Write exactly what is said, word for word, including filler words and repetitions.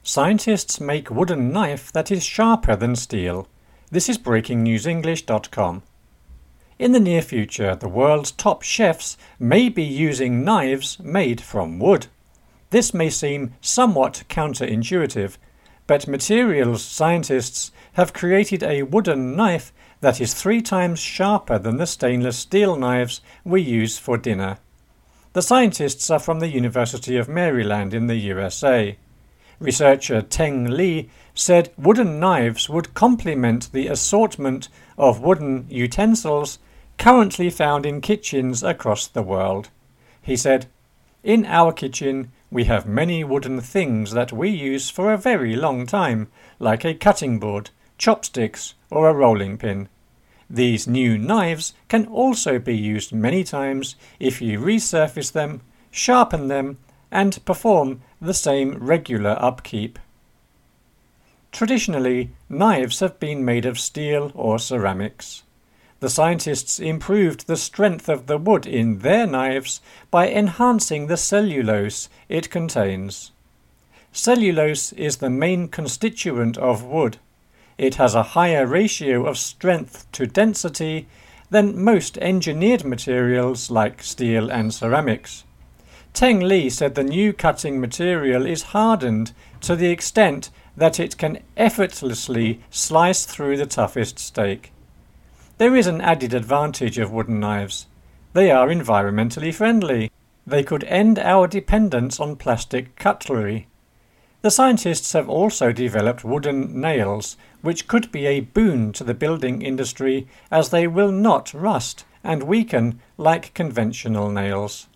Scientists make wooden knife that is sharper than steel. This is breaking news english dot com. In the near future, the world's top chefs may be using knives made from wood. This may seem somewhat counterintuitive, but materials scientists have created a wooden knife that is three times sharper than the stainless steel knives we use for dinner. The scientists are from the University of Maryland in the U S A. Researcher Teng Li said wooden knives would complement the assortment of wooden utensils currently found in kitchens across the world. He said, "In our kitchen, we have many wooden things that we use for a very long time, like a cutting board, chopsticks, or a rolling pin. These new knives can also be used many times if you resurface them, sharpen them, and perform the same regular upkeep." Traditionally, knives have been made of steel or ceramics. The scientists improved the strength of the wood in their knives by enhancing the cellulose it contains. Cellulose is the main constituent of wood. It has a higher ratio of strength to density than most engineered materials like steel and ceramics. Teng Li said the new cutting material is hardened to the extent that it can effortlessly slice through the toughest steak. There is an added advantage of wooden knives. They are environmentally friendly. They could end our dependence on plastic cutlery. The scientists have also developed wooden nails, which could be a boon to the building industry as they will not rust and weaken like conventional nails.